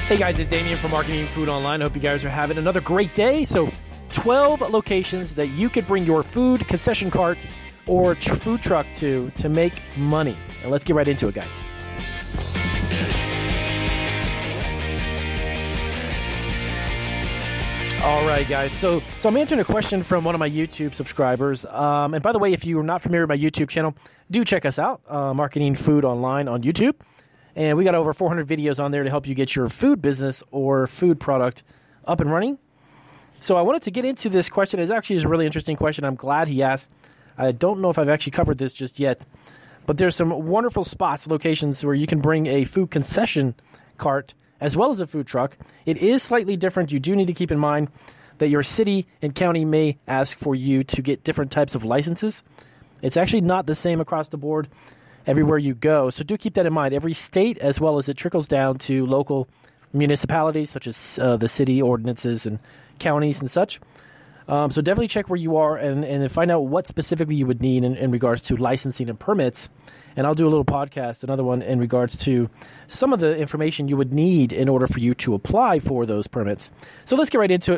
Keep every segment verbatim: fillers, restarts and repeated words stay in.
Hey guys, it's Damien from Marketing Food Online. I hope you guys are having another great day. So twelve locations that you could bring your food concession cart or tr- food truck to to make money. And let's get right into it, guys. All right, guys. So so I'm answering a question from one of my YouTube subscribers. Um, and by the way, if you're not familiar with my YouTube channel, do check us out, uh, Marketing Food Online on YouTube. And we got over four hundred videos on there to help you get your food business or food product up and running. So I wanted to get into this question. It's actually a really interesting question. I'm glad he asked. I don't know if I've actually covered this just yet, but there's some wonderful spots, locations where you can bring a food concession cart as well as a food truck. It is slightly different. You do need to keep in mind that your city and county may ask for you to get different types of licenses. It's actually not the same across the board everywhere you go. So do keep that in mind. Every state, as well as it trickles down to local municipalities, such as uh, the city ordinances and counties and such. Um, so definitely check where you are and, and find out what specifically you would need in, in regards to licensing and permits. And I'll do a little podcast, another one, in regards to some of the information you would need in order for you to apply for those permits. So let's get right into it.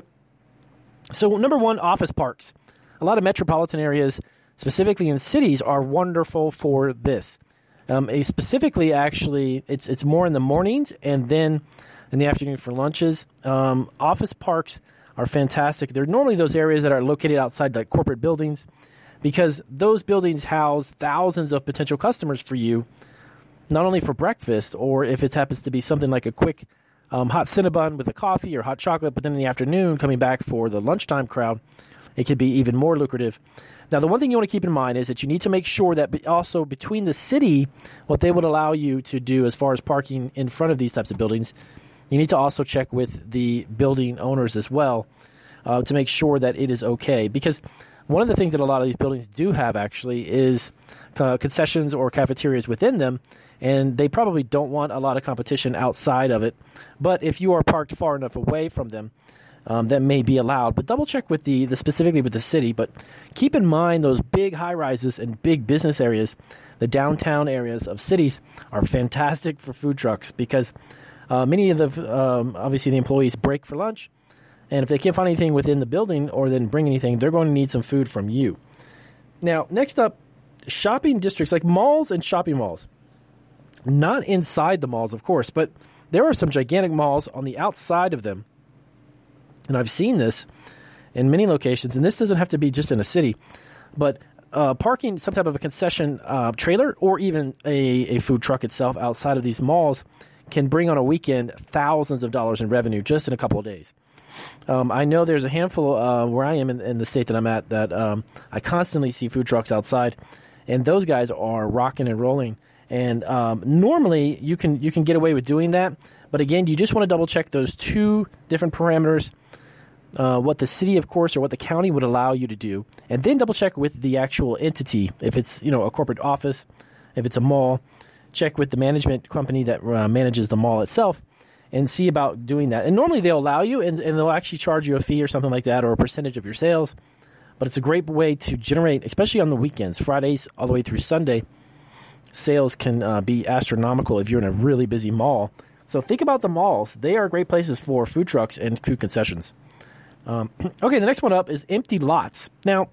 So number one, office parks. A lot of metropolitan areas, specifically in cities, are wonderful for this. Um, a specifically, actually, it's it's more in the mornings and then in the afternoon for lunches. Um, office parks are fantastic. They're normally those areas that are located outside like corporate buildings, because those buildings house thousands of potential customers for you, not only for breakfast or if it happens to be something like a quick um, hot Cinnabon with a coffee or hot chocolate, but then in the afternoon coming back for the lunchtime crowd, it could be even more lucrative. Now, the one thing you want to keep in mind is that you need to make sure that be also between the city, what they would allow you to do as far as parking in front of these types of buildings, you need to also check with the building owners as well uh, to make sure that it is okay. Because one of the things that a lot of these buildings do have actually is uh, concessions or cafeterias within them, and they probably don't want a lot of competition outside of it. But if you are parked far enough away from them, Um, that may be allowed, but double check with the, the specifically with the city. But keep in mind those big high rises and big business areas, the downtown areas of cities, are fantastic for food trucks because uh, many of the um, obviously the employees break for lunch, and if they can't find anything within the building or then bring anything, they're going to need some food from you. Now, next up, shopping districts like malls and shopping malls. Not inside the malls, of course, but there are some gigantic malls on the outside of them. And I've seen this in many locations, and this doesn't have to be just in a city, but uh, parking some type of a concession uh, trailer or even a, a food truck itself outside of these malls can bring on a weekend thousands of dollars in revenue just in a couple of days. Um, I know there's a handful uh, where I am in, in the state that I'm at that um, I constantly see food trucks outside, and those guys are rocking and rolling. And um, normally you can you can get away with doing that, but again, you just want to double check those two different parameters. Uh, what the city, of course, or what the county would allow you to do, and then double check with the actual entity. If it's, you know, a corporate office, if it's a mall, check with the management company that uh, manages the mall itself and see about doing that. And normally they'll allow you, and, and they'll actually charge you a fee or something like that, or a percentage of your sales. But it's a great way to generate, especially on the weekends, Fridays all the way through Sunday. Sales can uh, be astronomical if you're in a really busy mall. So think about the malls. They are great places for food trucks and food concessions. Um, okay, the next one up is empty lots. Now,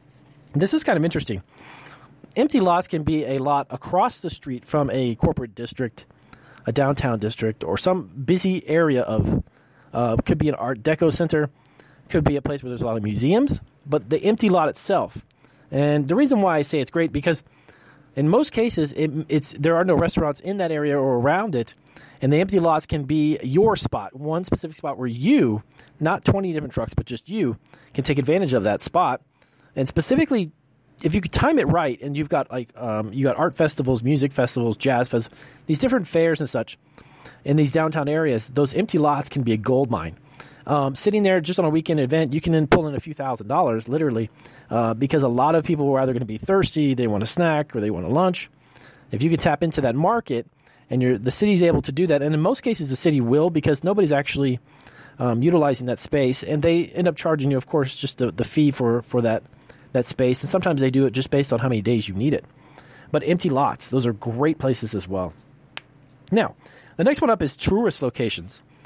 this is kind of interesting. Empty lots can be a lot across the street from a corporate district, a downtown district, or some busy area of, uh, could be an Art Deco center, could be a place where there's a lot of museums, but the empty lot itself. And the reason why I say it's great, because in most cases, it, it's there are no restaurants in that area or around it, and the empty lots can be your spot, one specific spot where you, not twenty different trucks, but just you, can take advantage of that spot. And specifically, if you could time it right, and you've got like um, you got art festivals, music festivals, jazz festivals, these different fairs and such in these downtown areas, those empty lots can be a gold mine. Um, sitting there just on a weekend event, you can then pull in a few thousand dollars, literally, uh, because a lot of people are either going to be thirsty, they want a snack, or they want a lunch. If you could tap into that market, and you're, the city's able to do that, and in most cases the city will, because nobody's actually um, utilizing that space, and they end up charging you, of course, just the, the fee for, for that, that space, and sometimes they do it just based on how many days you need it. But empty lots, those are great places as well. Now, the next one up is tourist locations.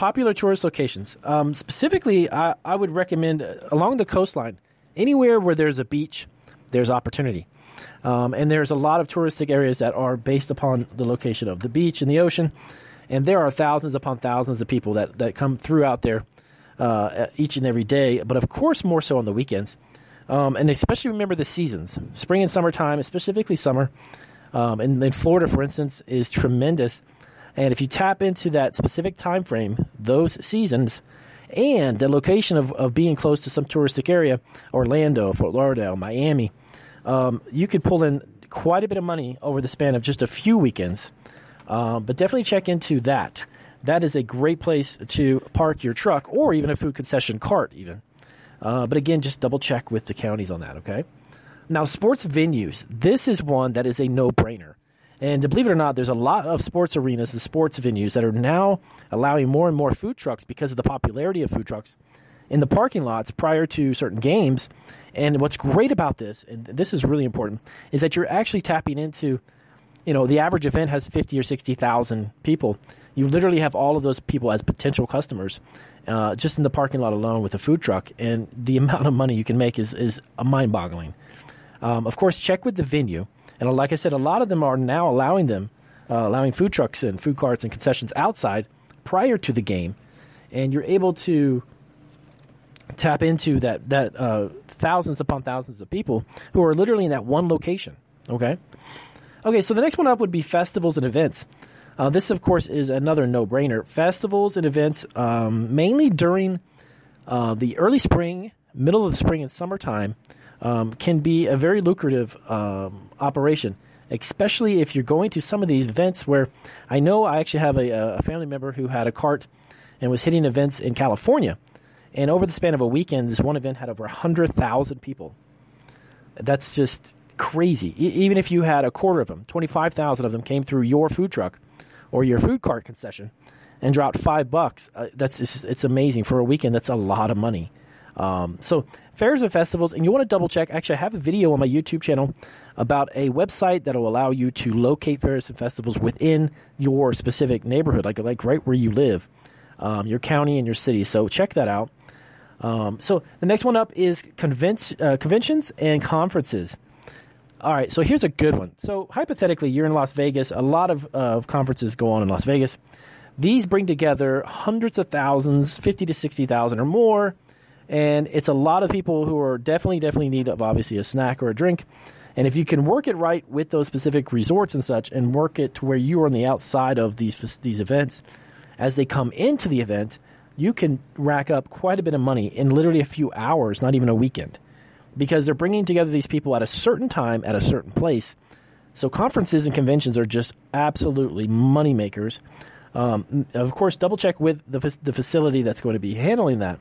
popular tourist locations. Um, specifically, I, I would recommend uh, along the coastline, anywhere where there's a beach, there's opportunity. Um, and there's a lot of touristic areas that are based upon the location of the beach and the ocean. And there are thousands upon thousands of people that, that come through out there uh, each and every day, but of course more so on the weekends. Um, and especially remember the seasons, spring and summertime, specifically summer. Um, and in Florida, for instance, is tremendous. And if you tap into that specific time frame, those seasons, and the location of, of being close to some touristic area, Orlando, Fort Lauderdale, Miami, um, you could pull in quite a bit of money over the span of just a few weekends. Um, but definitely check into that. That is a great place to park your truck or even a food concession cart even. Uh, but again, just double check with the counties on that, okay? Now, sports venues. This is one that is a no-brainer. And to believe it or not, there's a lot of sports arenas and sports venues that are now allowing more and more food trucks because of the popularity of food trucks in the parking lots prior to certain games. And what's great about this, and this is really important, is that you're actually tapping into, you know, the average event has fifty or sixty thousand people. You literally have all of those people as potential customers uh, just in the parking lot alone with a food truck. And the amount of money you can make is, is mind-boggling. Um, of course, check with the venue. And like I said, a lot of them are now allowing them, uh, allowing food trucks and food carts and concessions outside prior to the game. And you're able to tap into that, that uh, thousands upon thousands of people who are literally in that one location, okay? Okay, so the next one up would be festivals and events. Uh, this, of course, is another no-brainer. Festivals and events, um, mainly during uh, the early spring, middle of the spring, and summertime, um, can be a very lucrative um, operation, especially if you're going to some of these events where I know I actually have a, a family member who had a cart and was hitting events in California. And over the span of a weekend, this one event had over one hundred thousand people. That's just crazy. E- even if you had a quarter of them, twenty-five thousand of them came through your food truck or your food cart concession and dropped five bucks. Uh, that's it's, it's amazing. For a weekend, that's a lot of money. Um, so fairs and festivals, and you want to double check. Actually, I have a video on my YouTube channel about a website that will allow you to locate fairs and festivals within your specific neighborhood, like like right where you live, um, your county and your city. So check that out. Um, so the next one up is convince, uh, conventions and conferences. All right, so here's a good one. So hypothetically, you're in Las Vegas. A lot of, uh, of conferences go on in Las Vegas. These bring together hundreds of thousands, fifty to sixty thousand or more, and it's a lot of people who are definitely, definitely in need of obviously a snack or a drink. And if you can work it right with those specific resorts and such, and work it to where you are on the outside of these these events, as they come into the event, you can rack up quite a bit of money in literally a few hours, not even a weekend, because they're bringing together these people at a certain time at a certain place. So conferences and conventions are just absolutely money makers. Um, of course, double check with the the facility that's going to be handling that,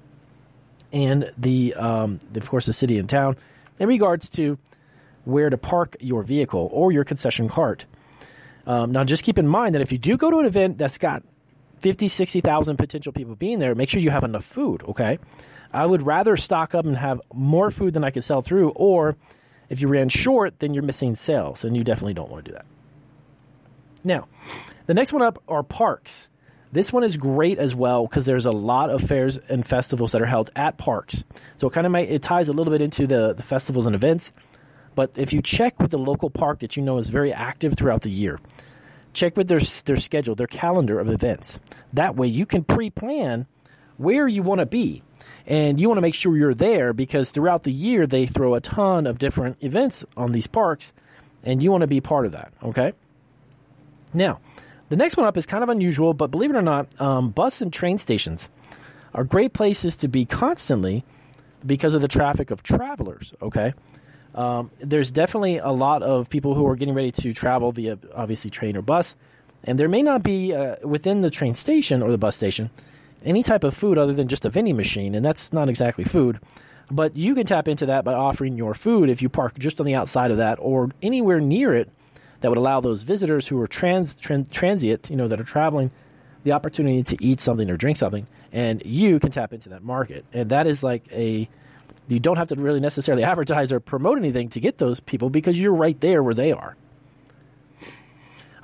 and the, um, of course, the city and town in regards to where to park your vehicle or your concession cart. Um, now, just keep in mind that if you do go to an event that's got fifty, sixty thousand potential people being there, make sure you have enough food, okay? I would rather stock up and have more food than I could sell through, or if you ran short, then you're missing sales, and you definitely don't want to do that. Now, the next one up are parks. This one is great as well because there's a lot of fairs and festivals that are held at parks. So it kind of might, it ties a little bit into the, the festivals and events, but if you check with the local park that you know is very active throughout the year, check with their their schedule, their calendar of events. That way you can pre-plan where you want to be. And you want to make sure you're there because throughout the year they throw a ton of different events on these parks, and you want to be part of that, okay? Now, the next one up is kind of unusual, but believe it or not, um, bus and train stations are great places to be constantly because of the traffic of travelers, okay? Um, there's definitely a lot of people who are getting ready to travel via, obviously, train or bus, and there may not be uh, within the train station or the bus station any type of food other than just a vending machine, and that's not exactly food, but you can tap into that by offering your food if you park just on the outside of that or anywhere near it that would allow those visitors who are trans, trans transient, you know, that are traveling, the opportunity to eat something or drink something, and you can tap into that market. And that is like a, you don't have to really necessarily advertise or promote anything to get those people because you're right there where they are. All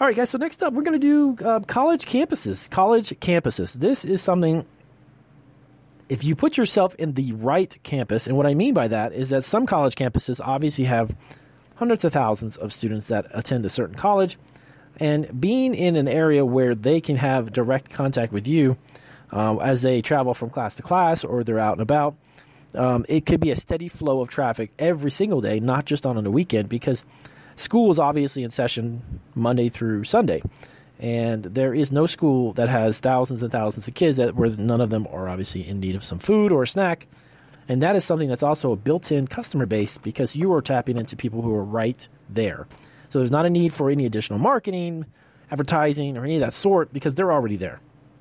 All right, guys, so next up, we're going to do uh, college campuses. College campuses. This is something, if you put yourself in the right campus, and what I mean by that is that some college campuses obviously have hundreds of thousands of students that attend a certain college, and being in an area where they can have direct contact with you uh, as they travel from class to class or they're out and about, um, it could be a steady flow of traffic every single day, not just on, on the weekend, because school is obviously in session Monday through Sunday, and there is no school that has thousands and thousands of kids that where none of them are obviously in need of some food or a snack, and that is something that's also a built-in customer base because you are tapping into people who are right there. So there's not a need for any additional marketing, advertising, or any of that sort because they're already there.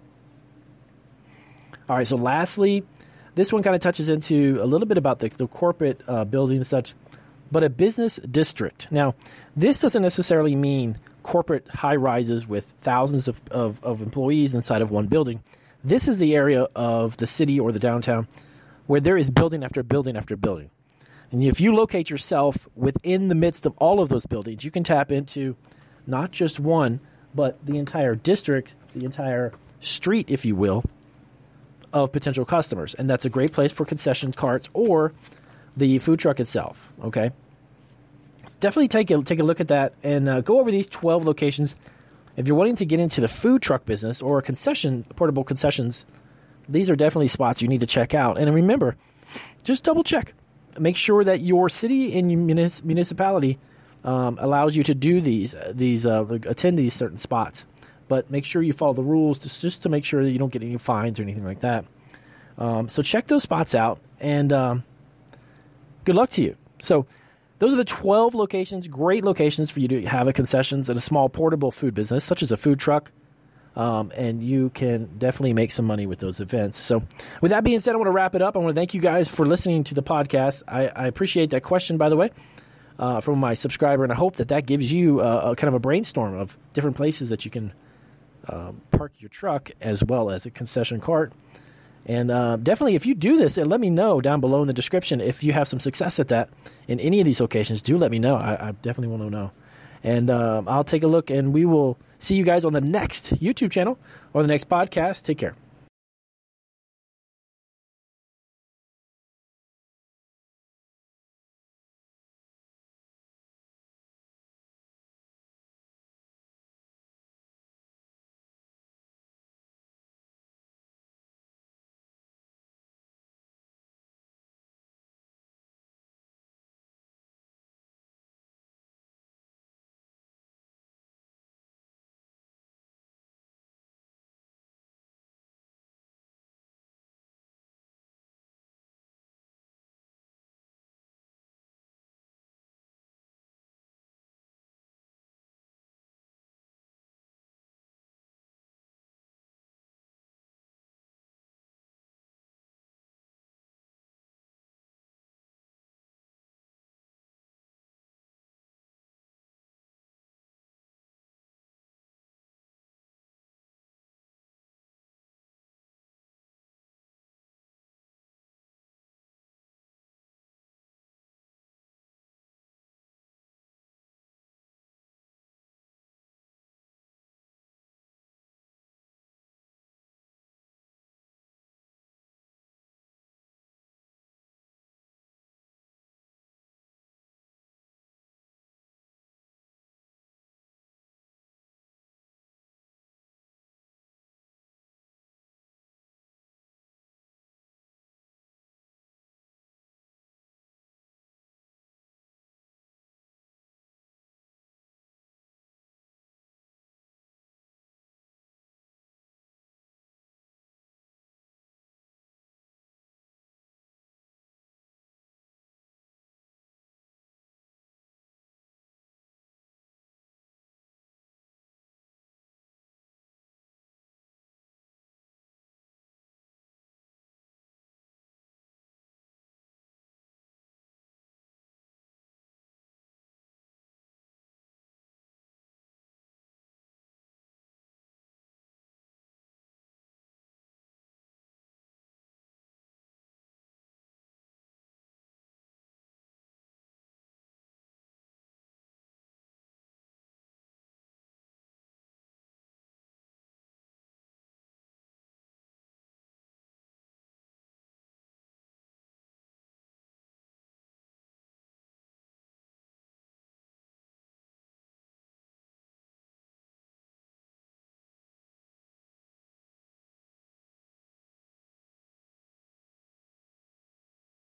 All right, so lastly, this one kind of touches into a little bit about the, the corporate uh, buildings and such, but a business district. Now, this doesn't necessarily mean corporate high-rises with thousands of, of, of employees inside of one building. This is the area of the city or the downtown where there is building after building after building. And if you locate yourself within the midst of all of those buildings, you can tap into not just one, but the entire district, the entire street, if you will, of potential customers. And that's a great place for concession carts or the food truck itself, okay? So definitely take a, take a look at that and uh, go over these twelve locations. If you're wanting to get into the food truck business or concession, portable concessions, these are definitely spots you need to check out. And remember, just double check. Make sure that your city and your munis- municipality um, allows you to do these, uh, these uh, attend these certain spots. But make sure you follow the rules just, just to make sure that you don't get any fines or anything like that. Um, so check those spots out, and um, good luck to you. So those are the twelve locations, great locations for you to have a concessions and a small portable food business, such as a food truck, um, and you can definitely make some money with those events. So with that being said, I want to wrap it up. I want to thank you guys for listening to the podcast. I, I appreciate that question, by the way, uh, from my subscriber, and I hope that that gives you a, a kind of a brainstorm of different places that you can uh, park your truck as well as a concession cart. And uh, definitely, if you do this, let me know down below in the description if you have some success at that in any of these locations. Do let me know. I, I definitely want to know. And uh, I'll take a look, and we will see you guys on the next YouTube channel or the next podcast. Take care.